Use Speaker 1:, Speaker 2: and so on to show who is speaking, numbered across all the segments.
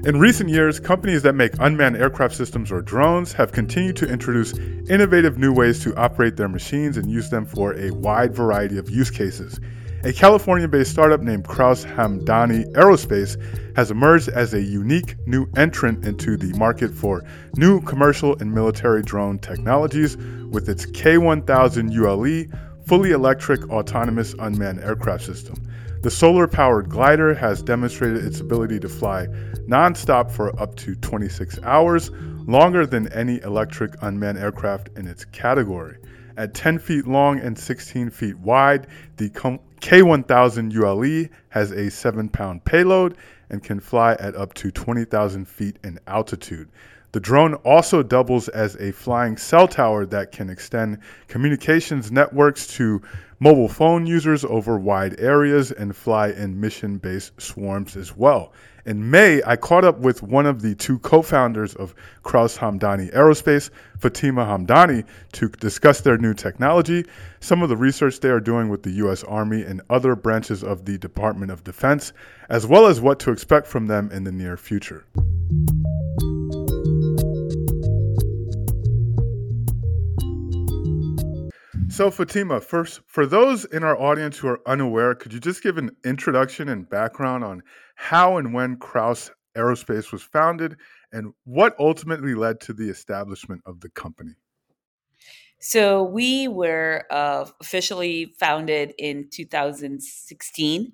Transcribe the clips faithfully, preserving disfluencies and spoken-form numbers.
Speaker 1: In recent years, companies that make unmanned aircraft systems or drones have continued to introduce innovative new ways to operate their machines and use them for a wide variety of use cases. A California-based startup named Kraus Hamdani Aerospace has emerged as a unique new entrant into the market for new commercial and military drone technologies with its K one thousand U L E fully electric autonomous unmanned aircraft system. The solar-powered glider has demonstrated its ability to fly non-stop for up to twenty-six hours, longer than any electric unmanned aircraft in its category. At ten feet long and sixteen feet wide, the K one thousand U L E has a seven pound payload and can fly at up to twenty thousand feet in altitude. The drone also doubles as a flying cell tower that can extend communications networks to mobile phone users over wide areas and fly in mission-based swarms as well. In May, I caught up with one of the two co-founders of Kraus Hamdani Aerospace, Fatima Hamdani, to discuss their new technology, some of the research they are doing with the U S Army and other branches of the Department of Defense, as well as what to expect from them in the near future. So Fatima, first, for those in our audience who are unaware, could you just give an introduction and background on how and when Kraus Aerospace was founded and what ultimately led to the establishment of the company?
Speaker 2: So we were uh, officially founded in two thousand sixteen.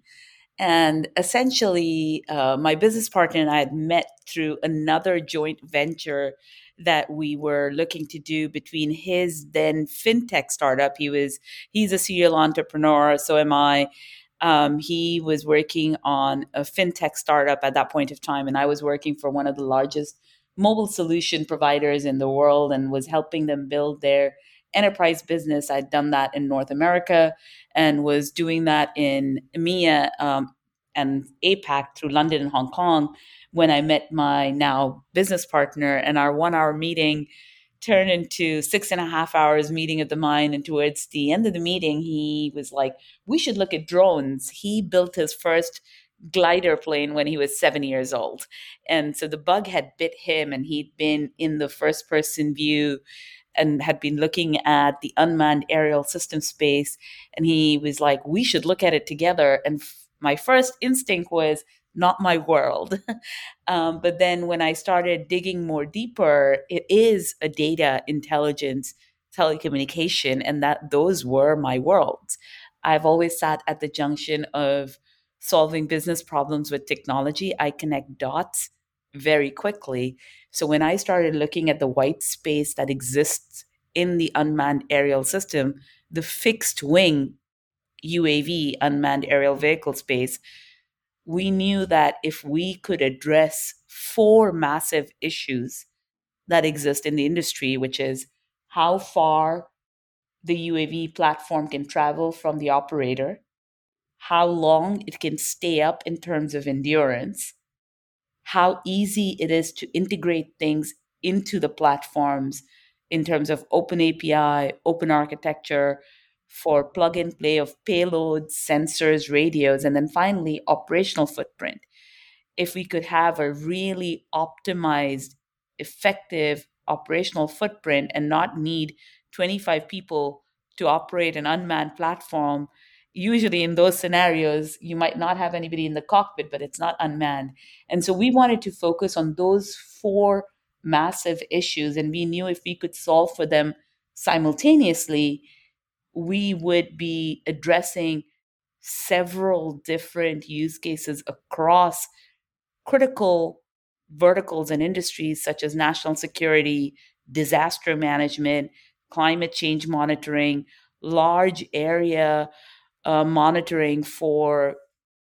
Speaker 2: And essentially, uh, my business partner and I had met through another joint venture that we were looking to do between his then fintech startup. He was he's a serial entrepreneur, so am I. Um, he was working on a fintech startup at that point of time, and I was working for one of the largest mobile solution providers in the world and was helping them build their enterprise business. I'd done that in North America and was doing that in EMEA um, and APAC through London and Hong Kong when I met my now business partner. And our one hour meeting turned into six and a half hours meeting at the mine. And towards the end of the meeting, he was like, we should look at drones. He built his first glider plane when he was seven years old. And so the bug had bit him, and he'd been in the first person view and had been looking at the unmanned aerial system space. And he was like, we should look at it together. And f- my first instinct was, not my world. um, but then when I started digging more deeper, it is a data intelligence telecommunication, and that those were my worlds. I've always sat at the junction of solving business problems with technology. I connect dots very quickly. So when I started looking at the white space that exists in the unmanned aerial system, the fixed wing U A V, unmanned aerial vehicle space, we knew that if we could address four massive issues that exist in the industry, which is how far the U A V platform can travel from the operator, how long it can stay up in terms of endurance, how easy it is to integrate things into the platforms in terms of open A P I, open architecture for plug and play of payloads, sensors, radios, and then finally operational footprint. If we could have a really optimized, effective operational footprint and not need twenty-five people to operate an unmanned platform, usually in those scenarios, you might not have anybody in the cockpit, but it's not unmanned. And so we wanted to focus on those four massive issues. And we knew if we could solve for them simultaneously, we would be addressing several different use cases across critical verticals and industries such as national security, disaster management, climate change monitoring, large area uh, monitoring for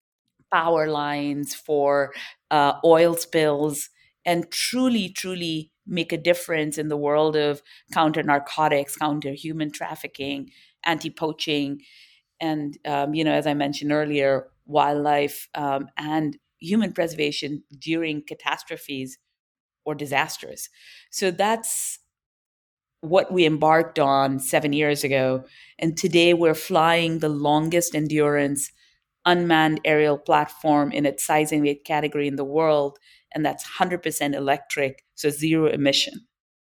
Speaker 2: power lines, for uh, oil spills, and truly, truly make a difference in the world of counter narcotics, counter human trafficking, anti poaching, and um, you know, as I mentioned earlier, wildlife um, and human preservation during catastrophes or disasters. So that's what we embarked on seven years ago. And today we're flying the longest endurance unmanned aerial platform in its size and weight category in the world. and that's one hundred percent electric, so zero emission.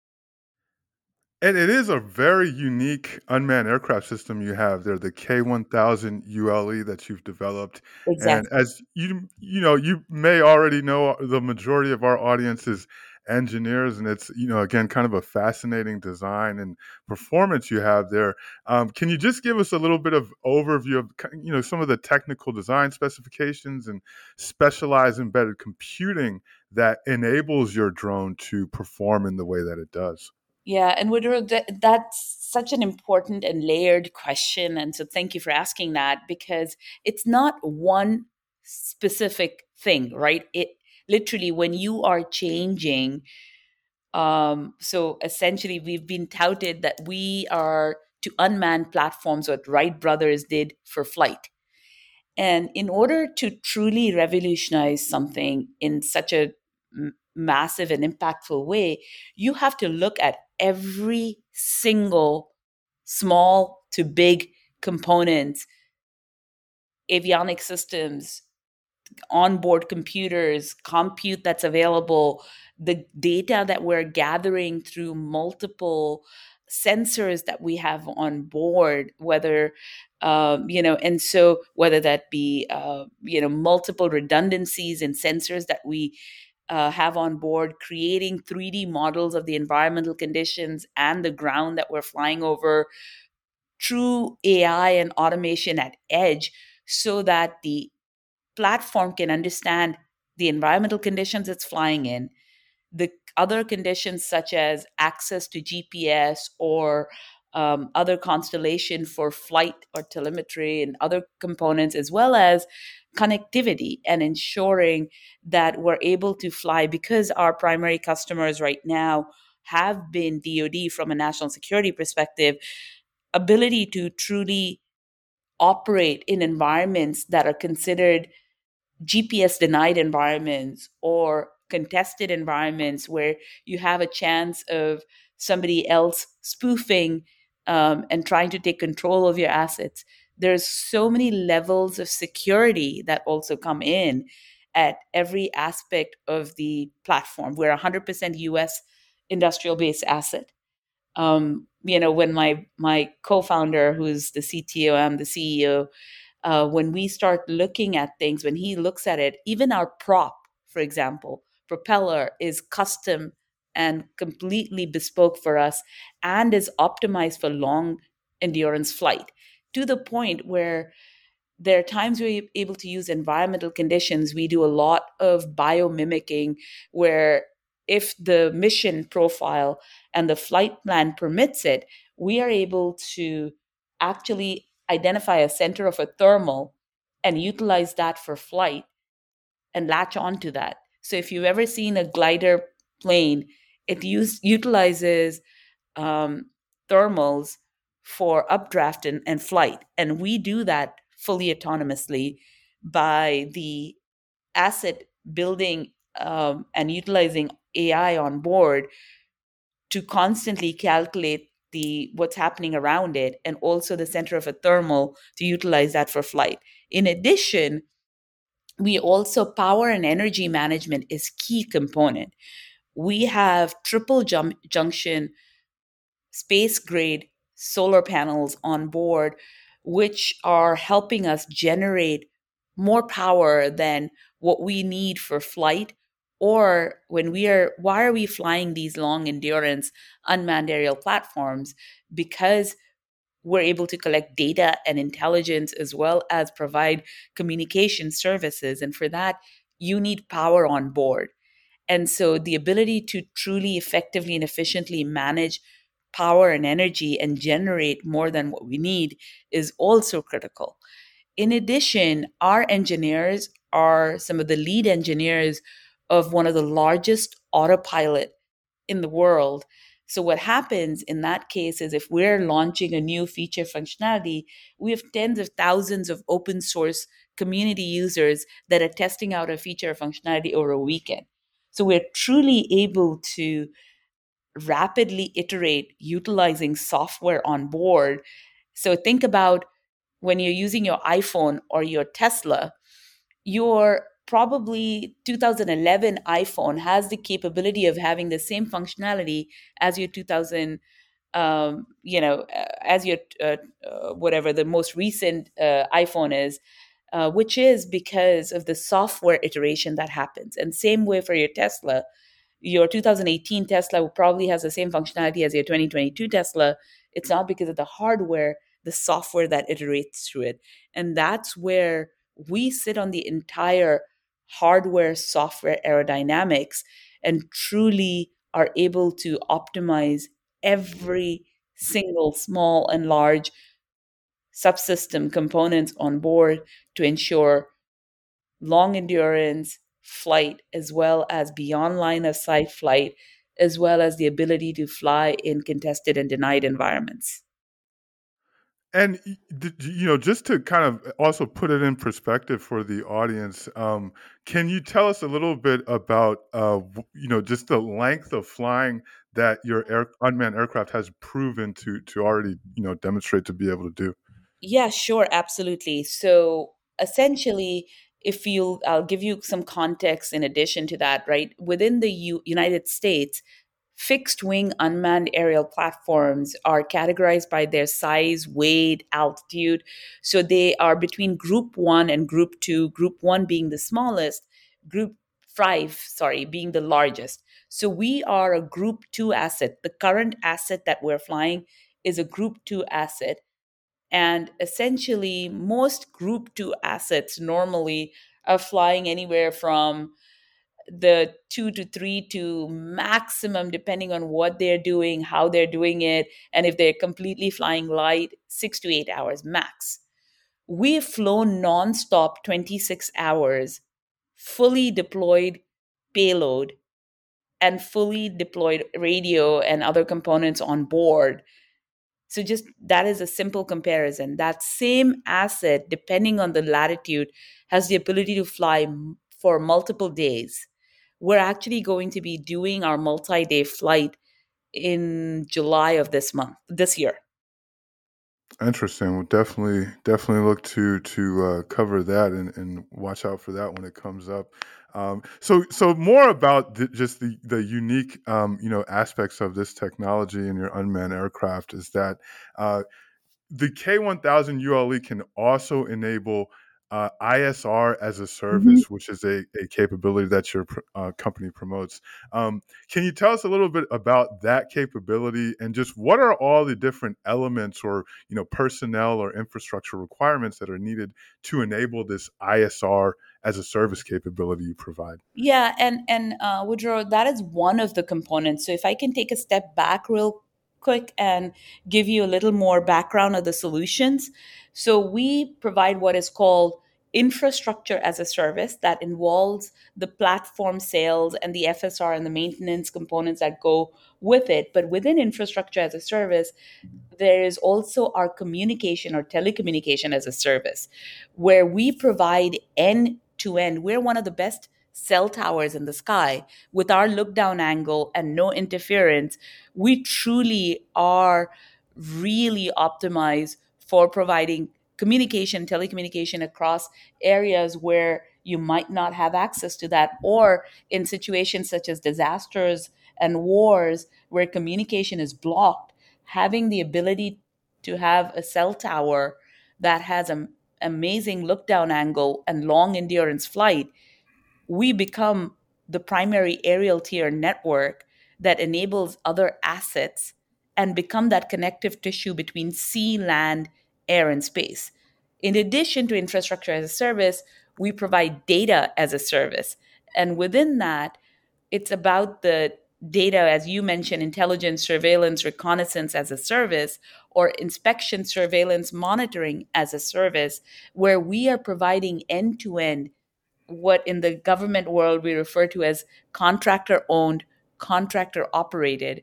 Speaker 1: And it is a very unique unmanned aircraft system you have there, the K one thousand U L E that you've developed. And
Speaker 2: Exactly.
Speaker 1: as you you know, you may already know the majority of our audience is engineers, and it's, you know, again, kind of a fascinating design and performance you have there. Um, can you just give us a little bit of overview of, you know, some of the technical design specifications and specialized embedded computing that enables your drone to perform in the way that it does?
Speaker 2: Yeah, and Woodrow, that, that's such an important and layered question. And so thank you for asking that, because it's not one specific thing, right? It literally, when you are changing, um, so essentially, we've been touted that we are to unmanned platforms what Wright brothers did for flight. And in order to truly revolutionize something in such a m- massive and impactful way, you have to look at every single small to big components, avionic systems, onboard computers, compute that's available, the data that we're gathering through multiple sensors that we have on board, whether um, you know, and so whether that be uh, you know, multiple redundancies in sensors that we uh, have on board, creating three D models of the environmental conditions and the ground that we're flying over, true A I and automation at edge, so that the platform can understand the environmental conditions it's flying in, the other conditions such as access to G P S or um, other constellation for flight or telemetry and other components, as well as connectivity and ensuring that we're able to fly, because our primary customers right now have been D O D from a national security perspective, ability to truly operate in environments that are considered G P S denied environments or contested environments where you have a chance of somebody else spoofing um, and trying to take control of your assets. There's so many levels of security that also come in at every aspect of the platform. We're one hundred percent U S industrial based asset. Um, you know, when my my co-founder, who's the C T O, I'm the C E O, uh, when we start looking at things, when he looks at it, even our prop, for example, propeller is custom and completely bespoke for us and is optimized for long endurance flight, to the point where there are times we're able to use environmental conditions. We do a lot of biomimicking where, if the mission profile and the flight plan permits it, we are able to actually identify a center of a thermal and utilize that for flight and latch onto that. So if you've ever seen a glider plane, it use, utilizes um, thermals for updraft and, and flight. And we do that fully autonomously by the asset building um, and utilizing A I on board to constantly calculate the what's happening around it, and also the center of a thermal to utilize that for flight. In addition, we also, power and energy management is key component. We have triple jump junction space grade solar panels on board, which are helping us generate more power than what we need for flight. Or when we are, why are we flying these long endurance unmanned aerial platforms? Because we're able to collect data and intelligence as well as provide communication services. And for that, you need power on board. And so the ability to truly effectively and efficiently manage power and energy and generate more than what we need is also critical. In addition, our engineers are some of the lead engineers of one of the largest autopilot in the world. So, what happens in that case is, if we're launching a new feature functionality, we have tens of thousands of open source community users that are testing out a feature functionality over a weekend. So, we're truly able to rapidly iterate utilizing software on board. So, think about when you're using your iPhone or your Tesla, you're probably two thousand eleven iPhone has the capability of having the same functionality as your two thousand, um, you know, uh, as your uh, uh, whatever the most recent uh, iPhone is, uh, which is because of the software iteration that happens. And same way for your Tesla, your two thousand eighteen Tesla probably has the same functionality as your twenty twenty-two Tesla. It's not because of the hardware, the software that iterates through it. And that's where we sit on the entire hardware software aerodynamics and truly are able to optimize every single small and large subsystem components on board to ensure long endurance flight, as well as beyond line of sight flight, as well as the ability to fly in contested and denied environments.
Speaker 1: And y- d- you know, just to kind of also put it in perspective for the audience, um, can you tell us a little bit about, uh, w- you know, just the length of flying that your air, unmanned aircraft has proven to to already, you know, demonstrate to be able to do?
Speaker 2: Yeah, sure, absolutely. So essentially, if you, I'll give you some context in addition to that, right? Within the U- United States, fixed wing unmanned aerial platforms are categorized by their size, weight, altitude. So they are between group one and group two, group one being the smallest, group five, sorry, being the largest. So we are a group two asset. The current asset that we're flying is a group two asset. And essentially, most group two assets normally are flying anywhere from the two to three to maximum, depending on what they're doing, how they're doing it, and if they're completely flying light, six to eight hours max. We've flown nonstop twenty-six hours, fully deployed payload, and fully deployed radio and other components on board. So, just that is a simple comparison. That same asset, depending on the latitude, has the ability to fly m- for multiple days. We're actually going to be doing our multi day flight in July of this month, this year.
Speaker 1: Interesting. We'll definitely definitely look to to uh, cover that and, and watch out for that when it comes up. Um, so so more about the, just the the unique um, you know aspects of this technology in your unmanned aircraft is that uh, the K one thousand U L E can also enable uh, I S R as a
Speaker 2: Mhm.
Speaker 1: service, which is a, a capability that your pr- uh, company promotes. Um, can you tell us a little bit about that capability and just what are all the different elements or you know personnel or infrastructure requirements that are needed to enable this I S R as a service capability you provide?
Speaker 2: Yeah, and and uh, Woodrow, that is one of the components. So if I can take a step back real quick and give you a little more background of the solutions. So we provide what is called infrastructure as a service that involves the platform sales and the F S R and the maintenance components that go with it. But within infrastructure as a service, there is also our communication or telecommunication as a service, where we provide end to end. We're one of the best cell towers in the sky with our look down angle and no interference. We truly are really optimized for providing communication, telecommunication across areas where you might not have access to that, or in situations such as disasters and wars where communication is blocked. Having the ability to have a cell tower that has an amazing look down angle and long endurance flight, we become the primary aerial tier network that enables other assets and become that connective tissue between sea, land, air, and space. In addition to infrastructure as a service, we provide data as a service. And within that, it's about the data, as you mentioned, intelligence, surveillance, reconnaissance as a service, or inspection, surveillance, monitoring as a service, where we are providing end to end what in the government world we refer to as contractor owned, contractor operated,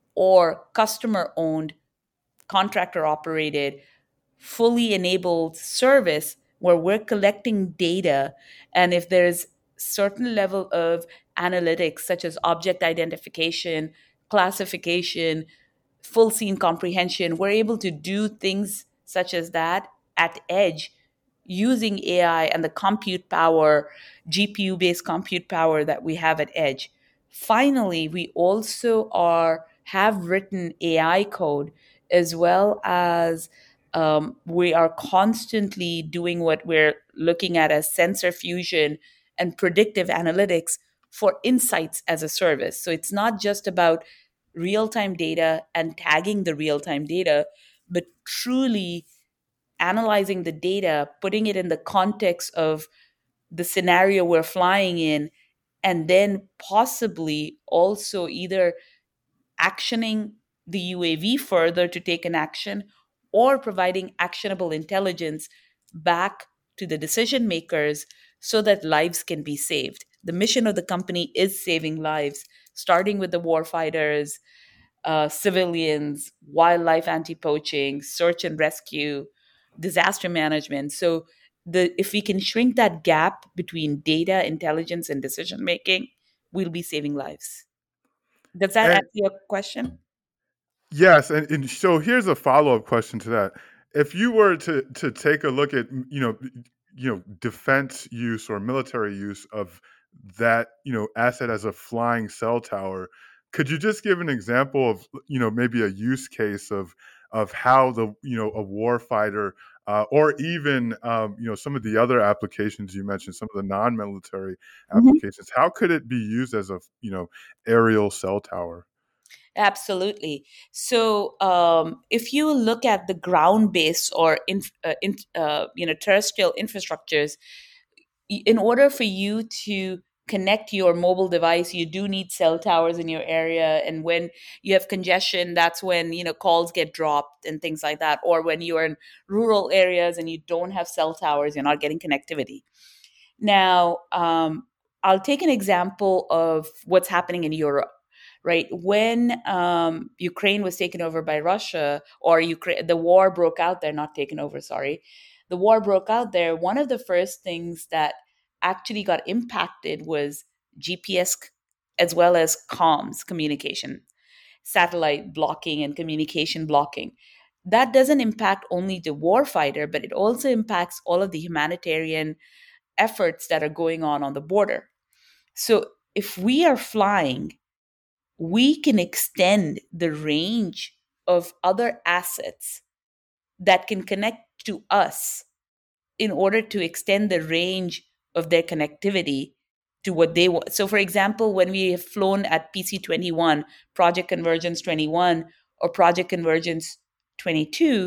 Speaker 2: or customer owned, contractor operated, fully enabled service where we're collecting data. And if there's certain level of analytics such as object identification, classification, full scene comprehension, we're able to do things such as that at edge using A I and the compute power, G P U based compute power that we have at edge. Finally, we also are have written A I code as well as um, we are constantly doing what we're looking at as sensor fusion and predictive analytics for insights as a service. So it's not just about real time data and tagging the real time data, but truly analyzing the data, putting it in the context of the scenario we're flying in, and then possibly also either actioning the U A V further to take an action or providing actionable intelligence back to the decision makers so that lives can be saved. The mission of the company is saving lives, starting with the warfighters, uh, civilians, wildlife anti-poaching, search and rescue, disaster management. So the if we can shrink that gap between data, intelligence, and decision making, we'll be saving lives. Does that
Speaker 1: And
Speaker 2: answer your question?
Speaker 1: yes, and, and so here's a follow-up question to that. If you were to to take a look at, you know, you know, defense use or military use of that, you know, asset as a flying cell tower, could you just give an example of, you know, maybe a use case of of how the, you know, a war fighter uh, or even, um, you know, some of the other applications you mentioned, some of the non-military applications, how could it be used as a, you know, aerial cell tower?
Speaker 2: Absolutely. So, um, if you look at the ground-based or in, uh, in, uh, you know terrestrial infrastructures, y- in order for you to connect your mobile device, you do need cell towers in your area. And when you have congestion, that's when you know calls get dropped and things like that. Or when you are in rural areas and you don't have cell towers, you're not getting connectivity. Now, um, I'll take an example of what's happening in Europe, right? When um, Ukraine was taken over by Russia, or Ukraine, the war broke out there, not taken over, sorry. The war broke out there. One of the first things that actually got impacted was G P S as well as comms communication, satellite blocking and communication blocking. That doesn't impact only the warfighter, but it also impacts all of the humanitarian efforts that are going on on the border. So if we are flying, we can extend the range of other assets that can connect to us in order to extend the range of their connectivity to what they want. So, for example, when we have flown at P C twenty-one, Project Convergence twenty-one, or Project Convergence twenty-two,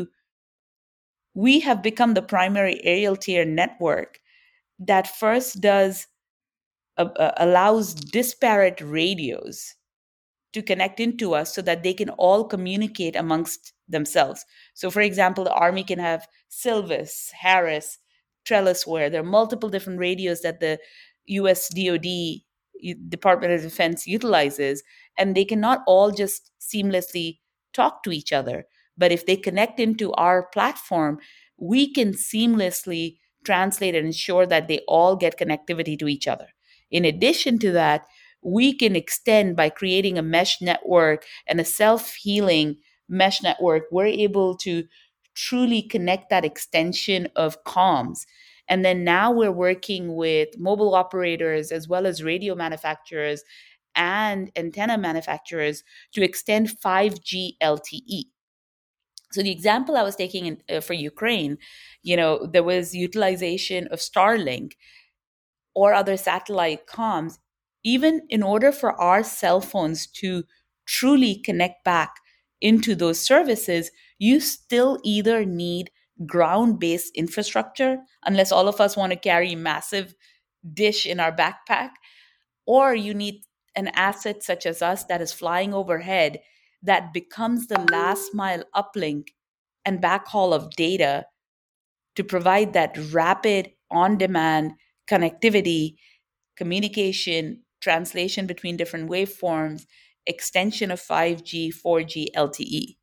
Speaker 2: we have become the primary aerial tier network that first does uh, uh, allows disparate radios to connect into us so that they can all communicate amongst themselves. So, for example, the Army can have Silvus, Harris, Trellisware. There are multiple different radios that the U S D O D, Department of Defense, utilizes, and they cannot all just seamlessly talk to each other. But if they connect into our platform, we can seamlessly translate and ensure that they all get connectivity to each other. In addition to that, we can extend by creating a mesh network and a self healing mesh network. We're able to truly connect that extension of comms. And then now we're working with mobile operators as well as radio manufacturers and antenna manufacturers to extend five G L T E. So the example I was taking in, uh, for Ukraine, you know, there was utilization of Starlink or other satellite comms, even in order for our cell phones to truly connect back into those services, you still either need ground based infrastructure, unless all of us want to carry massive dish in our backpack, or you need an asset such as us that is flying overhead that becomes the last mile uplink and backhaul of data to provide that rapid on demand connectivity, communication, translation between different waveforms, extension of five G, four G, L T E.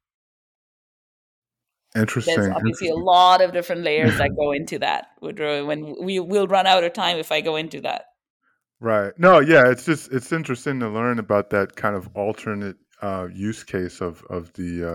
Speaker 2: There's
Speaker 1: Interesting,
Speaker 2: obviously a
Speaker 1: interesting.
Speaker 2: lot of different layers that go into that. Woodrow, when we will run out of time if I go into that.
Speaker 1: Right. No, yeah, it's just it's interesting to learn about that kind of alternate uh, use case of of the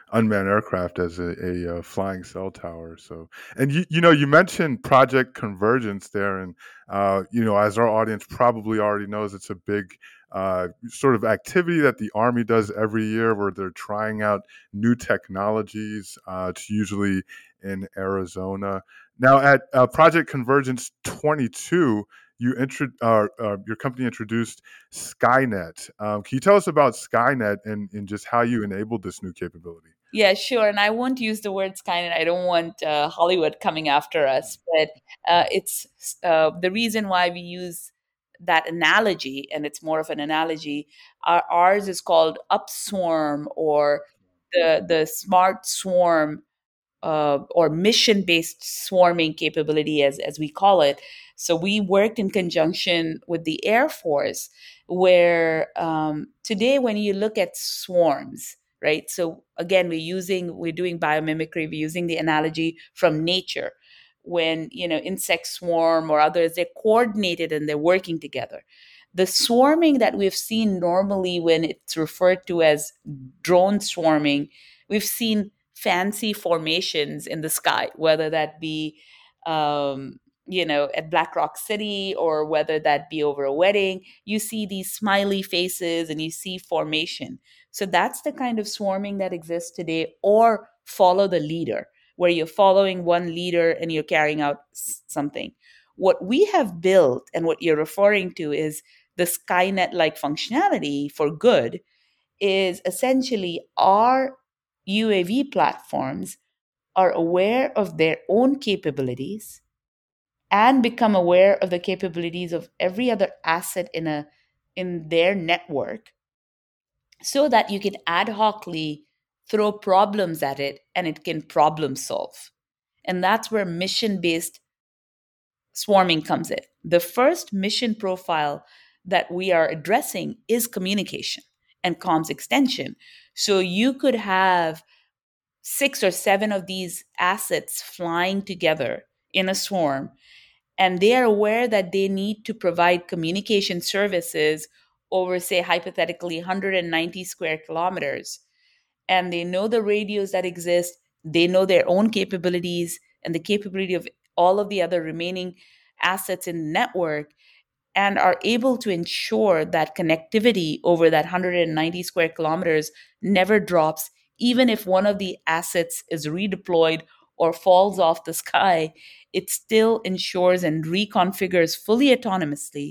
Speaker 1: unmanned aircraft as a, a, uh flying cell tower. So, and you you know you mentioned Project Convergence there, and uh, you know as our audience probably already knows, it's a big uh, sort of activity that the Army does every year, where they're trying out new technologies. Uh, it's usually in Arizona. Now, at uh, Project Convergence twenty-two, you intro- uh, uh, your company introduced Skynet. Um, can you tell us about Skynet and, and just how you enabled this new capability?
Speaker 2: Yeah, sure. And I won't use the word Skynet. I don't want uh, Hollywood coming after us. But uh, it's uh, the reason why we use that analogy, and it's more of an analogy. Our, ours is called Upswarm, or the the smart swarm, uh, or mission based swarming capability, as, as we call it. So we worked in conjunction with the Air Force, where um, today, when you look at swarms, right? So again, we're using, we're doing biomimicry, we're using the analogy from nature. When, you know, insects swarm or others, they're coordinated and they're working together. The swarming that we've seen normally, when it's referred to as drone swarming, we've seen fancy formations in the sky, whether that be, um, you know, at Black Rock City, or whether that be over a wedding. You see these smiley faces and you see formation. So that's the kind of swarming that exists today, or follow the leader, where you're following one leader and you're carrying out s- something. What we have built and what you're referring to is the Skynet like functionality for good, is essentially our U A V platforms are aware of their own capabilities and become aware of the capabilities of every other asset in a in their network, so that you can ad hocly throw problems at it and it can problem solve. And that's where mission based swarming comes in. The first mission profile that we are addressing is communication and comms extension. So you could have six or seven of these assets flying together in a swarm, and they are aware that they need to provide communication services over, say, hypothetically one hundred ninety square kilometers. And they know the radios that exist, they know their own capabilities and the capability of all of the other remaining assets in the network, and are able to ensure that connectivity over that one hundred ninety square kilometers never drops, even if one of the assets is redeployed or falls off the sky. It still ensures and reconfigures fully autonomously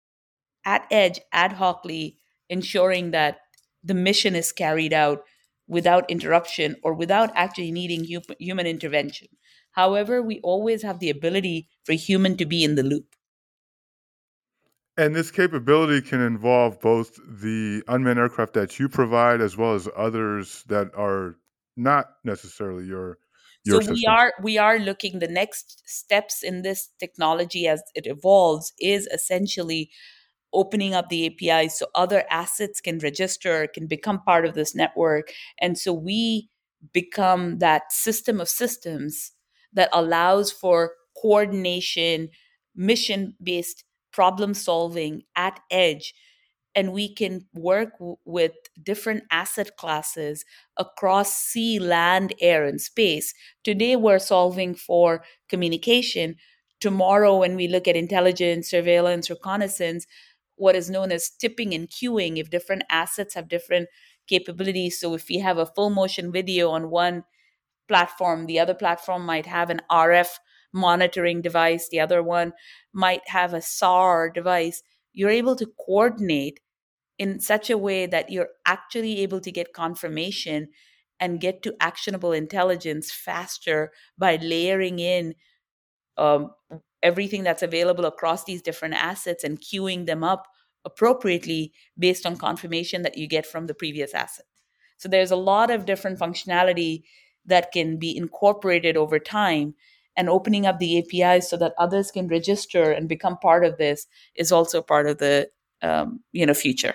Speaker 2: at edge, ad hocly, ensuring that the mission is carried out without interruption or without actually needing hu- human intervention. However, we always have the ability for human to be in the loop.
Speaker 1: And this capability can involve both the unmanned aircraft that you provide as well as others that are not necessarily your
Speaker 2: So
Speaker 1: your
Speaker 2: we
Speaker 1: system.
Speaker 2: are we are looking, the next steps in this technology as it evolves is essentially opening up the A P I so other assets can register, can become part of this network. And so we become that system of systems that allows for coordination, mission based problem solving at edge. And we can work w- with different asset classes across sea, land, air, and space. Today, we're solving for communication. Tomorrow, when we look at intelligence, surveillance, reconnaissance, what is known as tipping and queuing, if different assets have different capabilities. So, if we have a full motion video on one platform, the other platform might have an R F monitoring device, the other one might have a S A R device. You're able to coordinate in such a way that you're actually able to get confirmation and get to actionable intelligence faster by layering in um, everything that's available across these different assets and queuing them up appropriately based on confirmation that you get from the previous asset. So there's a lot of different functionality that can be incorporated over time, and opening up the A P Is so that others can register and become part of this is also part of the um, you know future.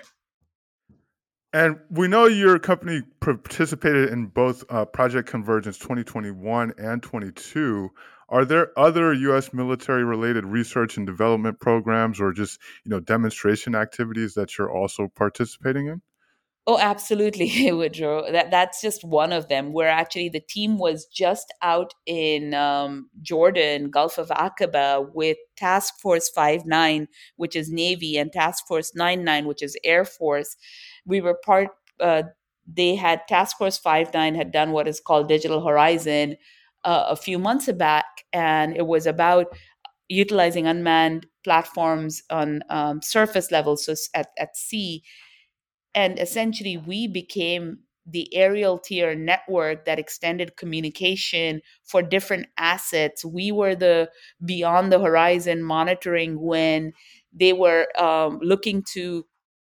Speaker 1: And we know your company participated in both uh, Project Convergence twenty twenty-one and twenty-two. Are there other U S military related research and development programs or just, you know, demonstration activities that you're also participating in?
Speaker 2: Oh, absolutely, Woodrow. That that's just one of them. Where actually the team was just out in um, Jordan, Gulf of Aqaba, with Task Force Five Nine, which is Navy, and Task Force Nine Nine, which is Air Force. We were part. Uh, they had Task Force Five Nine had done what is called Digital Horizon uh, a few months back, and it was about utilizing unmanned platforms on um, surface levels, so s- at at sea, and essentially we became the aerial tier network that extended communication for different assets. We were the beyond the horizon monitoring when they were um, looking to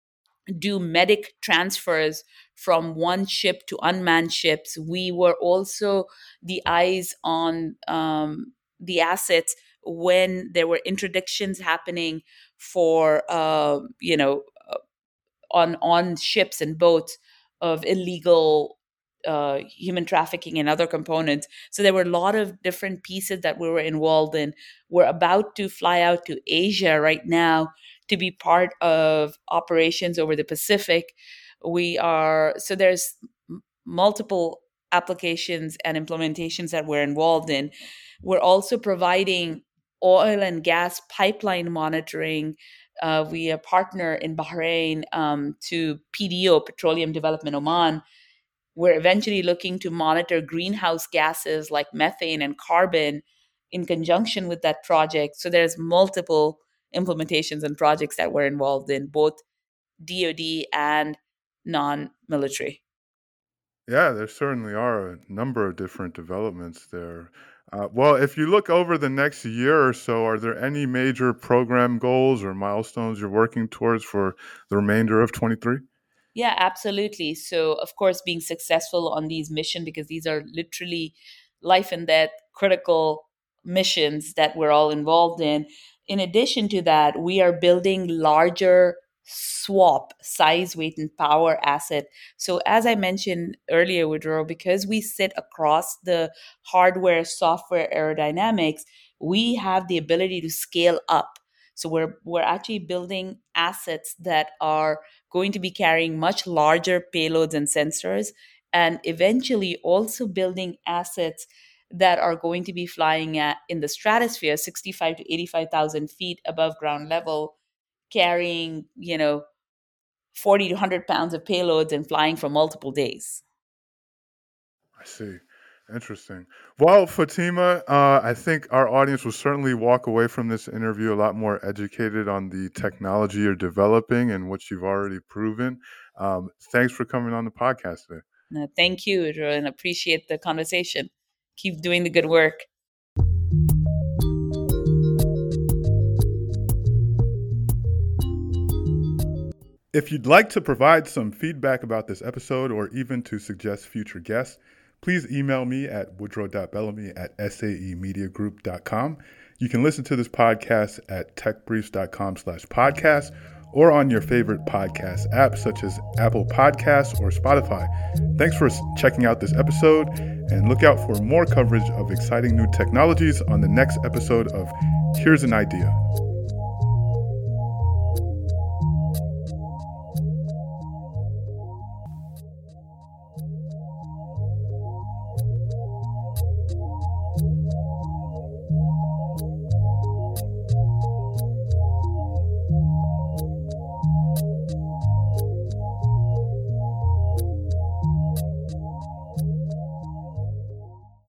Speaker 2: do medic transfers from one ship to unmanned ships. We were also the eyes on um, the assets when there were interdictions happening for uh, you know on on ships and boats of illegal uh, human trafficking and other components. So there were a lot of different pieces that we were involved in. We're about to fly out to Asia right now to be part of operations over the Pacific. We are so there's m- multiple applications and implementations that we're involved in. We're also providing oil and gas pipeline monitoring. Uh, we are partner in Bahrain um, to P D O, Petroleum Development Oman. We're eventually looking to monitor greenhouse gases like methane and carbon in conjunction with that project. So there's multiple implementations and projects that we're involved in, both D O D and non-military.
Speaker 1: Yeah, there certainly are a number of different developments there. Uh, well, if you look over the next year or so, are there any major program goals or milestones you're working towards for the remainder of twenty-three?
Speaker 2: Yeah, absolutely. So, of course, being successful on these missions, because these are literally life and death critical missions that we're all involved in. In addition to that, we are building larger swap size, weight, and power asset. So, as I mentioned earlier, Woodrow, because we sit across the hardware, software, aerodynamics, we have the ability to scale up. So, we're we're actually building assets that are going to be carrying much larger payloads and sensors, and eventually also building assets that are going to be flying at in the stratosphere, sixty-five to eighty-five thousand feet above ground level, carrying, you know, forty to one hundred pounds of payloads and flying for multiple days.
Speaker 1: I see. Interesting. Well, Fatima, uh, I think our audience will certainly walk away from this interview a lot more educated on the technology you're developing and what you've already proven. Um, thanks for coming on the podcast today.
Speaker 2: Uh, thank you, and appreciate the conversation. Keep doing the good work.
Speaker 1: If you'd like to provide some feedback about this episode or even to suggest future guests, please email me at woodrow.bellamy at saemediagroup dot com. You can listen to this podcast at techbriefs.com slash podcast or on your favorite podcast app such as Apple Podcasts or Spotify. Thanks for checking out this episode, and look out for more coverage of exciting new technologies on the next episode of Here's an Idea.